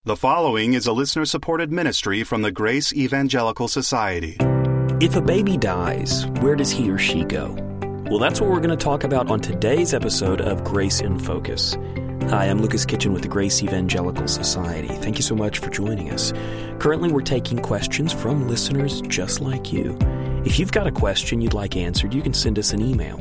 The following is a listener-supported ministry from the Grace Evangelical Society. If a baby dies, where does he or she go? Well, that's what we're going to talk about on today's episode of Grace in Focus. Hi, I'm Lucas Kitchen with the Grace Evangelical Society. Thank you so much for joining us. Currently, we're taking questions from listeners just like you. If you've got a question you'd like answered, you can send us an email,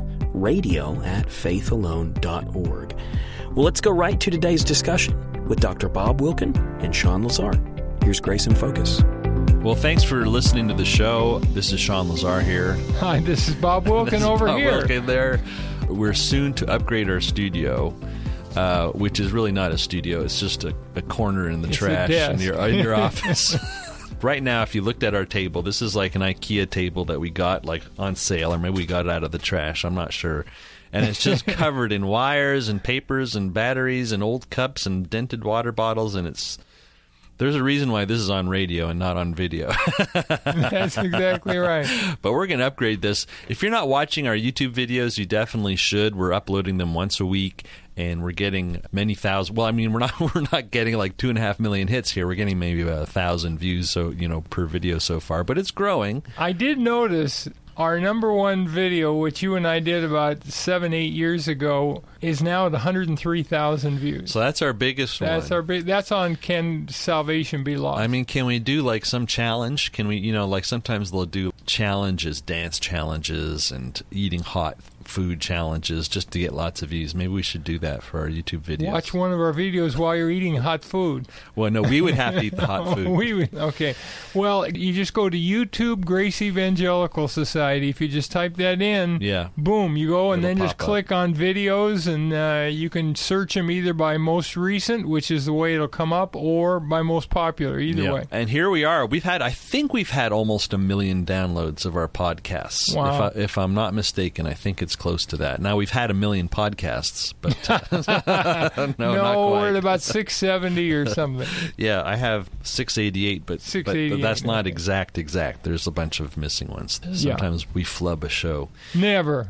radio@faithalone.org. Well, let's go right to today's discussion with Dr. Bob Wilkin and Sean Lazar. Here's Grace in Focus. Well, thanks for listening to the show. This is Sean Lazar here. Hi, this is Bob Wilkin over here. Bob Wilkin there. We're soon to upgrade our studio, which is really not a studio. It's just a corner in the trash in your office. Right now, if you looked at our table, this is like an IKEA table that we got like on sale, or maybe we got it out of the trash. I'm not sure. And it's just covered in wires and papers and batteries and old cups and dented water bottles, and there's a reason why this is on radio and not on video. That's exactly right. But we're going to upgrade this. If you're not watching our YouTube videos, you definitely should. We're uploading them once a week, and we're getting many thousand. Well, I mean, we're not getting like 2.5 million hits here. We're getting maybe about 1,000 views, per video so far. But it's growing. I did notice our number one video, which you and I did about 7-8 years ago, is now at 103,000 views. So that's our biggest one. That's on Can Salvation Be Lost? I mean, can we do like some challenge? Can we, like sometimes they'll do challenges, dance challenges, and eating hot food challenges just to get lots of views. Maybe we should do that for our YouTube videos. Watch one of our videos while you're eating hot food. Well, no, we would have to eat the hot food. Okay. Well, you just go to YouTube, Grace Evangelical Society. If you just type that in, boom, you go, and then just click on videos, and you can search them either by most recent, which is the way it'll come up, or by most popular, either way. And here we are. I think we've had almost 1 million downloads of our podcasts. Wow. If I'm not mistaken, I think it's close to that. Now, we've had 1 million podcasts, but no, not quite. We're at about 670 or something. Yeah, I have 688, but that's not exact. There's a bunch of missing ones. Sometimes we flub a show. Never.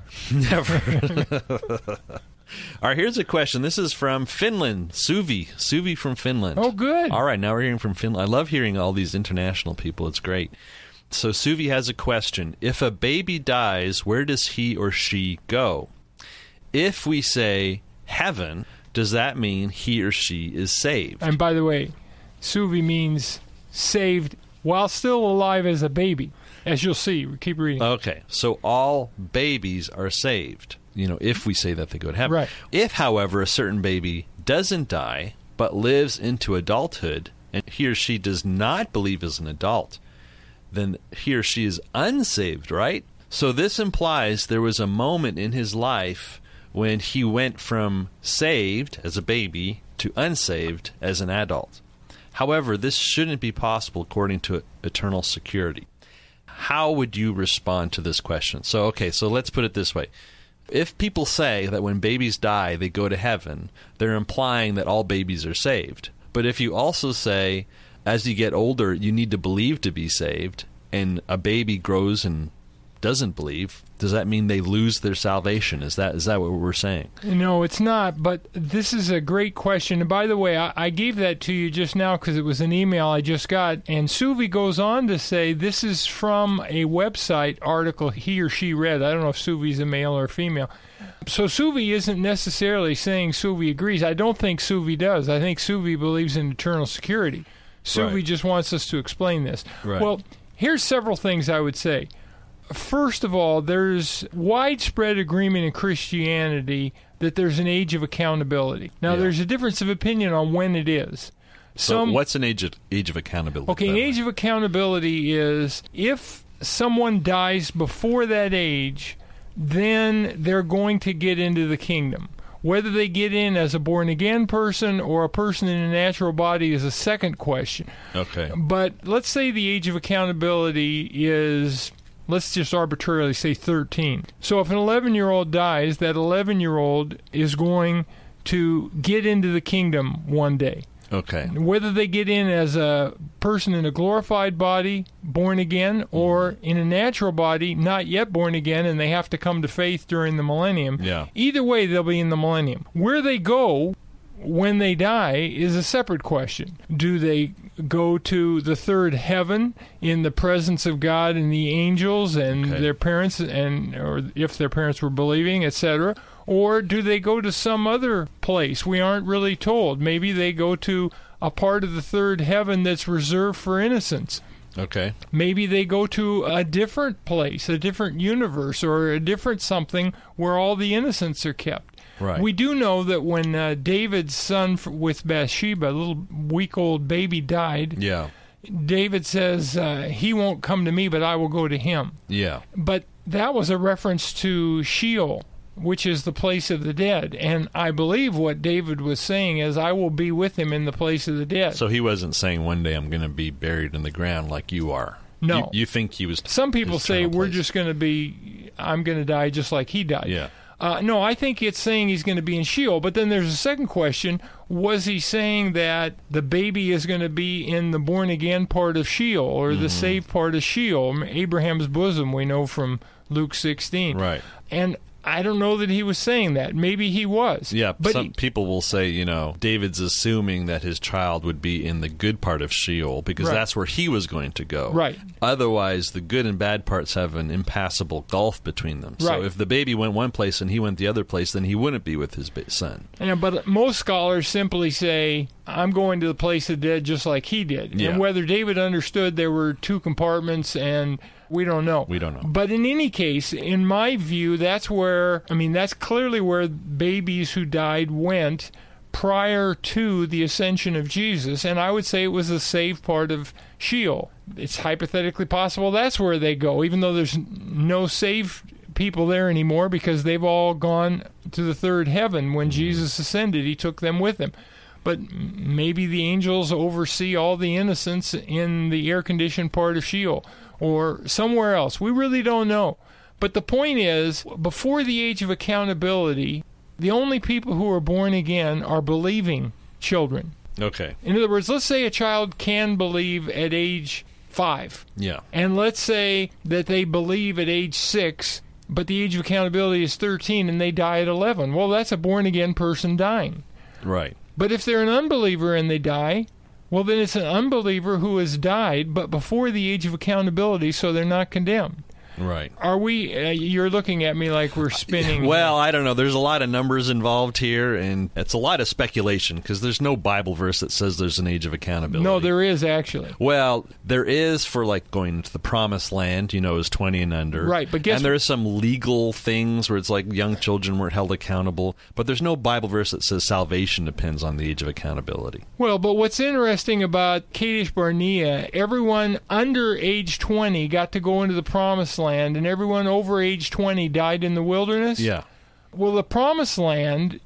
All right, here's a question. This is from Finland, Suvi from Finland. Oh, good. All right, now we're hearing from Finland. I love hearing all these international people. It's great. So Suvi has a question. If a baby dies, where does he or she go? If we say heaven, does that mean he or she is saved? And by the way, Suvi means saved while still alive as a baby, as you'll see. Keep reading. Okay, so all babies are saved, if we say that they go to heaven. Right. If, however, a certain baby doesn't die but lives into adulthood, and he or she does not believe as an adult, then he or she is unsaved, right? So this implies there was a moment in his life when he went from saved as a baby to unsaved as an adult. However, this shouldn't be possible according to eternal security. How would you respond to this question? So let's put it this way. If people say that when babies die, they go to heaven, they're implying that all babies are saved. But if you also say, as you get older, you need to believe to be saved, and a baby grows and doesn't believe, does that mean they lose their salvation? Is that what we're saying? No, it's not, but this is a great question. And by the way, I gave that to you just now because it was an email I just got, and Suvi goes on to say this is from a website article he or she read. I don't know if Suvi's a male or a female. So Suvi isn't necessarily saying Suvi agrees. I don't think Suvi does. I think Suvi believes in eternal security. Suvi just wants us to explain this. Right. Well, here's several things I would say. First of all, there's widespread agreement in Christianity that there's an age of accountability. Now, there's a difference of opinion on when it is. So what's an age of accountability? Okay, an age of accountability is if someone dies before that age, then they're going to get into the kingdom. Whether they get in as a born-again person or a person in a natural body is a second question. Okay. But let's say the age of accountability is, let's just arbitrarily say 13. So if an 11-year-old dies, that 11-year-old is going to get into the kingdom one day. Okay. Whether they get in as a person in a glorified body, born again, or in a natural body, not yet born again, and they have to come to faith during the millennium. Yeah. Either way, they'll be in the millennium. Where they go when they die is a separate question. Do they go to the third heaven in the presence of God and the angels and their parents, or if their parents were believing, etc.? Or do they go to some other place? We aren't really told. Maybe they go to a part of the third heaven that's reserved for innocents. Okay. Maybe they go to a different place, a different universe, or a different something where all the innocents are kept. Right. We do know that when David's son with Bathsheba, a little week-old baby, died, David says, he won't come to me, but I will go to him. Yeah. But that was a reference to Sheol, which is the place of the dead. And I believe what David was saying is, I will be with him in the place of the dead. So he wasn't saying one day I'm going to be buried in the ground like you are. No. You think he was... Some people say I'm going to die just like he died. Yeah. No, I think it's saying he's going to be in Sheol. But then there's a second question. Was he saying that the baby is going to be in the born-again part of Sheol, or the saved part of Sheol, Abraham's bosom, we know from Luke 16. Right. And I don't know that he was saying that. Maybe he was. Yeah, but some people will say, David's assuming that his child would be in the good part of Sheol because that's where he was going to go. Right. Otherwise, the good and bad parts have an impassable gulf between them. Right. So if the baby went one place and he went the other place, then he wouldn't be with his son. Yeah, but most scholars simply say, I'm going to the place of the dead just like he did. Yeah. And whether David understood there were two compartments, and we don't know. We don't know. But in any case, in my view, that's clearly where babies who died went prior to the ascension of Jesus, and I would say it was the saved part of Sheol. It's hypothetically possible that's where they go, even though there's no saved people there anymore because they've all gone to the third heaven. When Jesus ascended, he took them with him. But maybe the angels oversee all the innocents in the air-conditioned part of Sheol or somewhere else. We really don't know. But the point is, before the age of accountability, the only people who are born again are believing children. Okay. In other words, let's say a child can believe at age 5. Yeah. And let's say that they believe at age 6, but the age of accountability is 13 and they die at 11. Well, that's a born-again person dying. Right. But if they're an unbeliever and they die, well, then it's an unbeliever who has died, but before the age of accountability, so they're not condemned. Right. Are we, you're looking at me like we're spinning. Well, I don't know. There's a lot of numbers involved here, and it's a lot of speculation because there's no Bible verse that says there's an age of accountability. No, there is actually. Well, there is for like going into the promised land, is 20 and under. Right, but and there's some legal things where it's like young children weren't held accountable, but there's no Bible verse that says salvation depends on the age of accountability. Well, but what's interesting about Kadesh Barnea, everyone under age 20 got to go into the promised land, and everyone over age 20 died in the wilderness. Yeah. Well, the promised land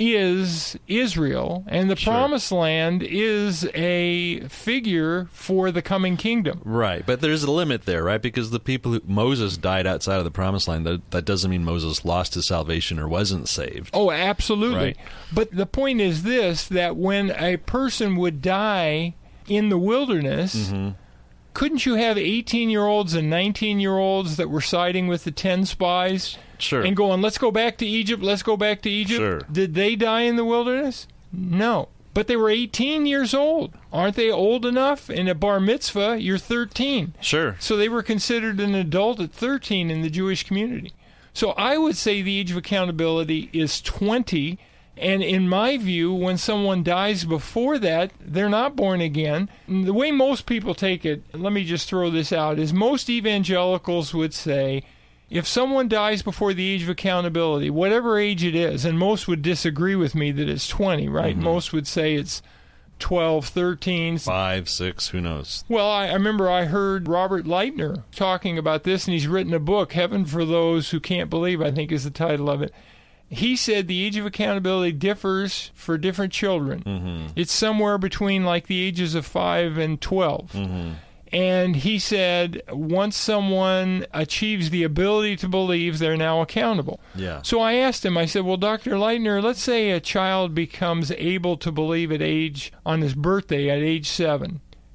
is Israel, and the promised land is a figure for the coming kingdom. Right, but there's a limit there, right? Because the people Moses died outside of the promised land, that doesn't mean Moses lost his salvation or wasn't saved. Oh, absolutely. Right. But the point is this, that when a person would die in the wilderness, couldn't you have 18-year-olds and 19-year-olds that were siding with the 10 spies? Sure. And going, let's go back to Egypt, let's go back to Egypt? Sure. Did they die in the wilderness? No. But they were 18 years old. Aren't they old enough? In a bar mitzvah, you're 13. Sure. So they were considered an adult at 13 in the Jewish community. So I would say the age of accountability is 20. And in my view, when someone dies before that, they're not born again. And the way most people take it, let me just throw this out, is most evangelicals would say, if someone dies before the age of accountability, whatever age it is, and most would disagree with me that it's 20, right? Most would say it's 12, 13. 5, 6, who knows? Well, I remember I heard Robert Leitner talking about this, and he's written a book, Heaven for Those Who Can't Believe, I think is the title of it. He said the age of accountability differs for different children. It's somewhere between like the ages of 5 and 12. And he said once someone achieves the ability to believe, they're now accountable. Yeah. So I asked him, I said, well, Dr. Leitner, let's say a child becomes able to believe on his birthday at age 7.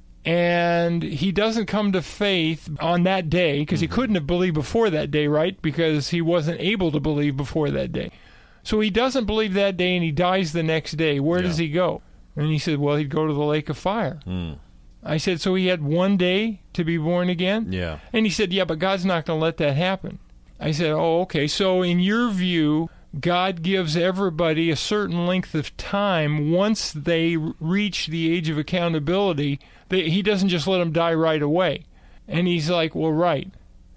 And he doesn't come to faith on that day because he couldn't have believed before that day, right? Because he wasn't able to believe before that day. So he doesn't believe that day and he dies the next day. Where does he go? And he said, well, he'd go to the lake of fire. I said, so he had one day to be born again? Yeah. And he said, yeah, but God's not going to let that happen. I said, oh, okay. So in your view, God gives everybody a certain length of time once they reach the age of accountability. He doesn't just let them die right away. And he's like, well, right.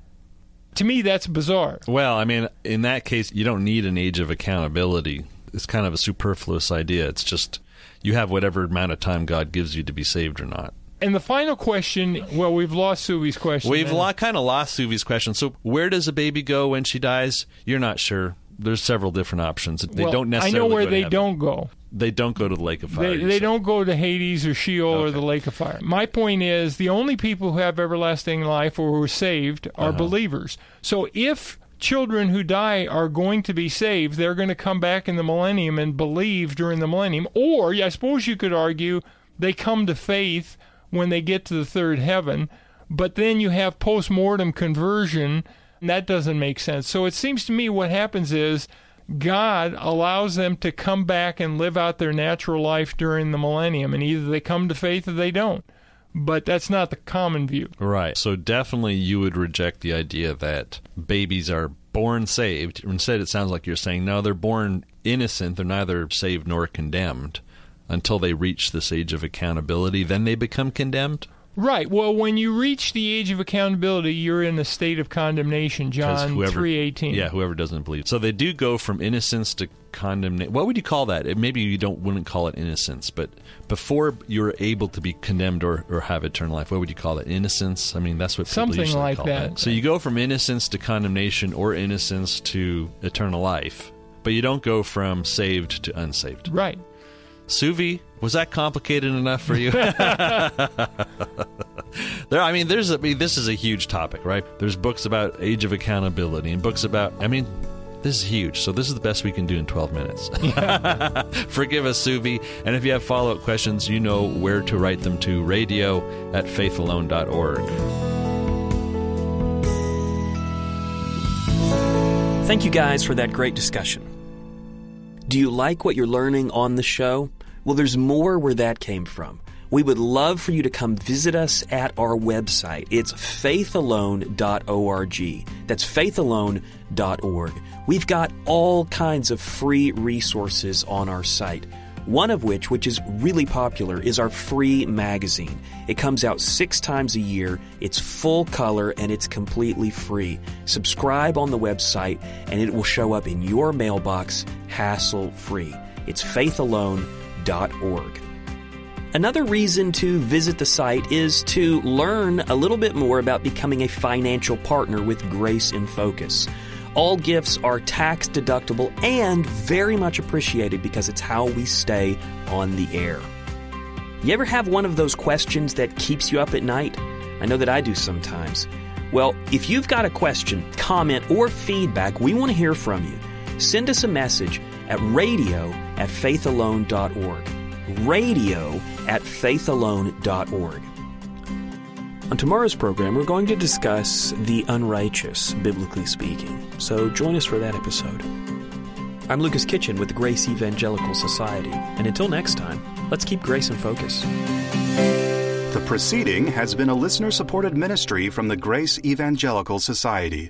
To me, that's bizarre. Well, I mean, in that case, you don't need an age of accountability. It's kind of a superfluous idea. It's just you have whatever amount of time God gives you to be saved or not. And the final question, well, we've lost Suvi's question. We've kind of lost Suvi's question. So where does a baby go when she dies? You're not sure. There's several different options. They don't necessarily I know where go to they heaven. don't go. They don't go to the lake of fire. They don't go to Hades or Sheol or the lake of fire. My point is the only people who have everlasting life or who are saved are believers. So if children who die are going to be saved, they're going to come back in the millennium and believe during the millennium. Or, I suppose you could argue, they come to faith when they get to the third heaven. But then you have post-mortem conversion, and that doesn't make sense. So it seems to me what happens is God allows them to come back and live out their natural life during the millennium, and either they come to faith or they don't. But that's not the common view. Right. So definitely you would reject the idea that babies are born saved. Instead, it sounds like you're saying, no, they're born innocent. They're neither saved nor condemned until they reach this age of accountability. Then they become condemned? Right. Well, when you reach the age of accountability, you're in a state of condemnation, John 3:18. Yeah, whoever doesn't believe. So they do go from innocence to condemnation. What would you call that? Maybe you wouldn't call it innocence, but before you're able to be condemned or have eternal life, what would you call it? Innocence? I mean, that's what people something usually like call that. So you go from innocence to condemnation or innocence to eternal life, but you don't go from saved to unsaved. Right. Suvi, was that complicated enough for you? This is a huge topic, right? There's books about age of accountability and books about, this is huge. So this is the best we can do in 12 minutes. Forgive us, Suvi. And if you have follow-up questions, you know where to write them to radio@faithalone.org. Thank you guys for that great discussion. Do you like what you're learning on the show? Well, there's more where that came from. We would love for you to come visit us at our website. It's faithalone.org. That's faithalone.org. We've got all kinds of free resources on our site. One of which is really popular, is our free magazine. It comes out 6 times a year. It's full color and it's completely free. Subscribe on the website and it will show up in your mailbox hassle-free. It's faithalone.org. Another reason to visit the site is to learn a little bit more about becoming a financial partner with Grace in Focus. All gifts are tax deductible and very much appreciated because it's how we stay on the air. You ever have one of those questions that keeps you up at night? I know that I do sometimes. Well, if you've got a question, comment, or feedback, we want to hear from you. Send us a message at radio@faithalone.org. radio@faithalone.org. On tomorrow's program, we're going to discuss the unrighteous, biblically speaking. So join us for that episode. I'm Lucas Kitchen with the Grace Evangelical Society. And until next time, let's keep Grace in focus. The proceeding has been a listener-supported ministry from the Grace Evangelical Society.